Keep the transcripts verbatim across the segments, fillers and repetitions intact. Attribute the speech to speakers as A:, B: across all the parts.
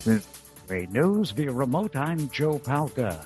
A: This is Great News via remote. I'm Joe Palca.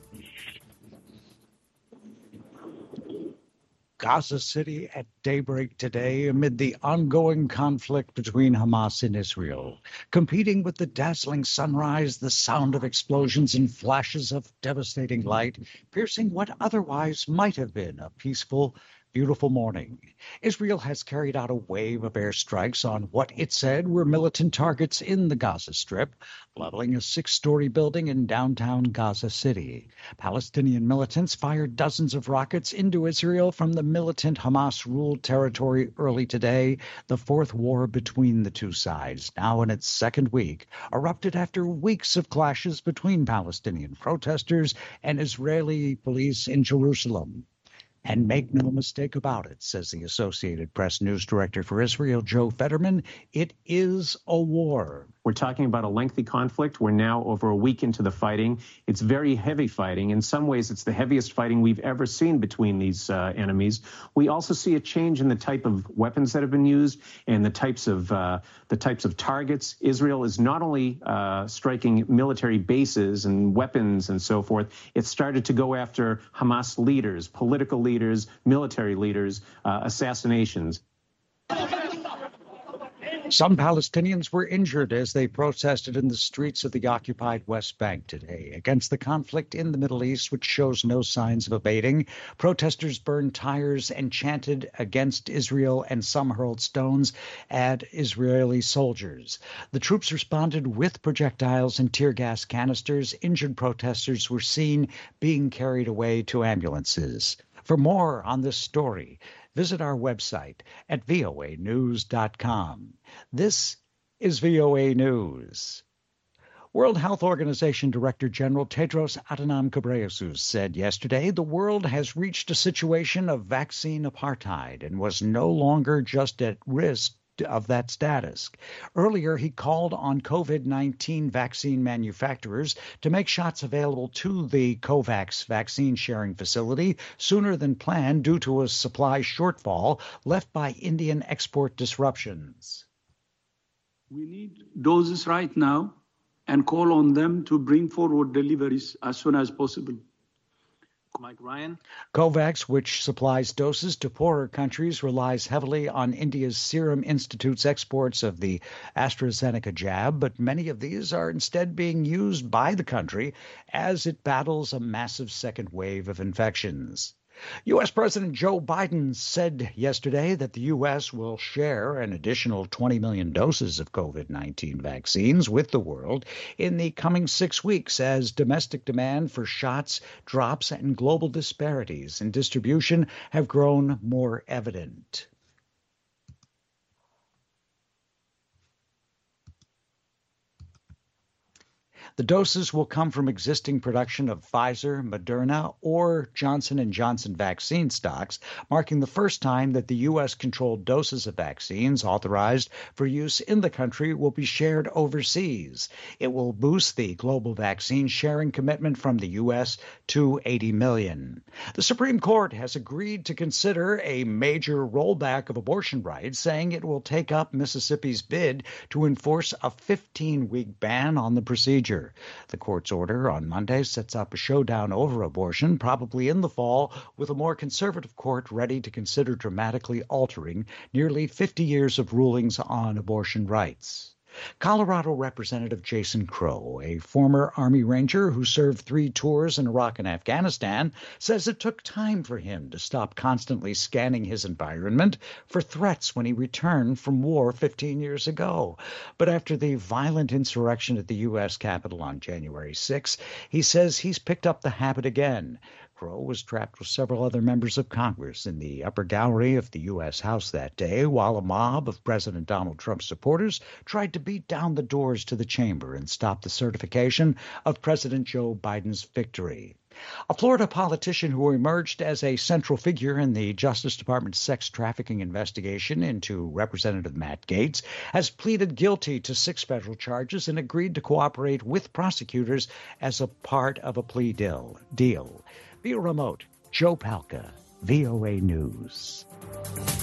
A: Gaza City at daybreak today amid the ongoing conflict between Hamas and Israel. Competing with the dazzling sunrise, the sound of explosions and flashes of devastating light, piercing what otherwise might have been a peaceful, beautiful morning. Israel has carried out a wave of airstrikes on what it said were militant targets in the Gaza Strip, leveling a six-story building in downtown Gaza City. Palestinian militants fired dozens of rockets into Israel from the militant Hamas-ruled territory early today. The fourth war between the two sides, now in its second week, erupted after weeks of clashes between Palestinian protesters and Israeli police in Jerusalem. And make no mistake about it, says the Associated Press news director for Israel, Joe Fetterman, it is a war.
B: We're talking about a lengthy conflict. We're now over a week into the fighting. It's very heavy fighting. In some ways, it's the heaviest fighting we've ever seen between these uh, enemies. We also see a change in the type of weapons that have been used and the types of uh, the types of targets. Israel is not only uh, striking military bases and weapons and so forth. It's started to go after Hamas leaders, political leaders, military leaders, uh, assassinations.
A: Some Palestinians were injured as they protested in the streets of the occupied West Bank today against the conflict in the Middle East, which shows no signs of abating. Protesters burned tires and chanted against Israel, and some hurled stones at Israeli soldiers. The troops responded with projectiles and tear gas canisters. Injured protesters were seen being carried away to ambulances. For more on this story, visit our website at V O A news dot com. This is V O A News. World Health Organization Director General Tedros Adhanom Ghebreyesus said yesterday the world has reached a situation of vaccine apartheid and was no longer just at risk of that status. Earlier, he called on COVID nineteen vaccine manufacturers to make shots available to the COVAX vaccine sharing facility sooner than planned due to a supply shortfall left by Indian export disruptions.
C: We need doses right now and call on them to bring forward deliveries as soon as possible.
D: Mike Ryan.
A: COVAX, which supplies doses to poorer countries, relies heavily on India's Serum Institute's exports of the AstraZeneca jab, but many of these are instead being used by the country as it battles a massive second wave of infections. U S. President Joe Biden said yesterday that the U S will share an additional twenty million doses of COVID nineteen vaccines with the world in the coming six weeks as domestic demand for shots drops and global disparities in distribution have grown more evident. The doses will come from existing production of Pfizer, Moderna, or Johnson and Johnson vaccine stocks, marking the first time that the U S-controlled doses of vaccines authorized for use in the country will be shared overseas. It will boost the global vaccine sharing commitment from the U S to eighty million. The Supreme Court has agreed to consider a major rollback of abortion rights, saying it will take up Mississippi's bid to enforce a fifteen-week ban on the procedure. The court's order on Monday sets up a showdown over abortion, probably in the fall, with a more conservative court ready to consider dramatically altering nearly fifty years of rulings on abortion rights. Colorado Representative Jason Crow, a former Army Ranger who served three tours in Iraq and Afghanistan, says it took time for him to stop constantly scanning his environment for threats when he returned from war fifteen years ago. But after the violent insurrection at the U S Capitol on January sixth, he says he's picked up the habit again. Crow was trapped with several other members of Congress in the upper gallery of the U S House that day, while a mob of President Donald Trump supporters tried to beat down the doors to the chamber and stop the certification of President Joe Biden's victory. A Florida politician who emerged as a central figure in the Justice Department's sex trafficking investigation into Representative Matt Gaetz has pleaded guilty to six federal charges and agreed to cooperate with prosecutors as a part of a plea deal. deal. Via remote, Joe Palca, V O A News.